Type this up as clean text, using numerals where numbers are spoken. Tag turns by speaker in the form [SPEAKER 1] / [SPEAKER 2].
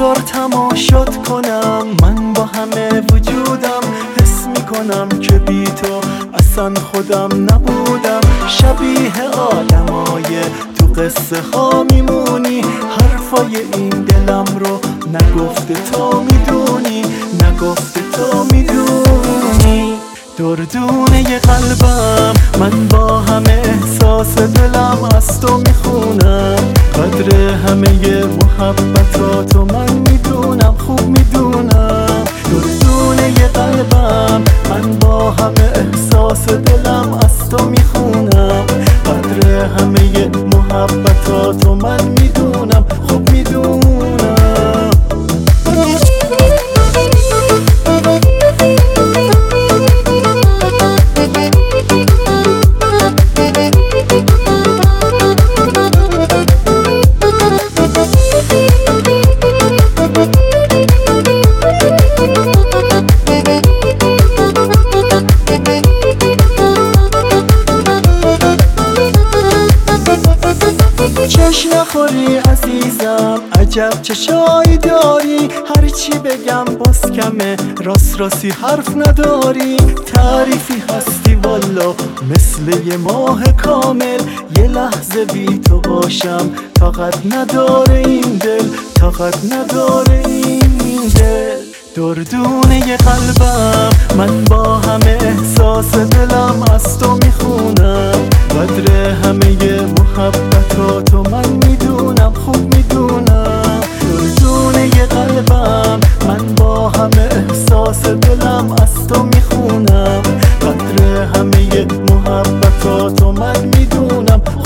[SPEAKER 1] بذار تماشات کنم، من با همه وجودم حس میکنم که بی تو اصلا خودم نبودم. شبیه آدمای تو قصه ها میمونی، حرفای این دلم رو نگفته تا میدونی، نگفته تا میدونی. دردونه قلبم من با همه احساس دلم از تو میخونم، قدر همه محبتاتو من میدونم، خوب میدونم. دردونه قلبم من با همه احساس دلم از تو میخونم، قدر همه محبتاتو من میدونم، خوب میدونم. چش نخوری عزیزم، عجب چشایی داری، هرچی بگم باز کمه، راست راستی حرف نداری. تعریفی هستی والا مثل یه ماه کامل، یه لحظه بی تو باشم طاقت نداره این دل، طاقت نداره این دل. دردونه قلبم من با همه احساس دلم از تو میخونم، قدر همه محبتاتو من میدونم، خوب میدونم. دردونه قلبم من با همه احساس دلم از تو میخونم، قدر همه محبتاتو من میدونم.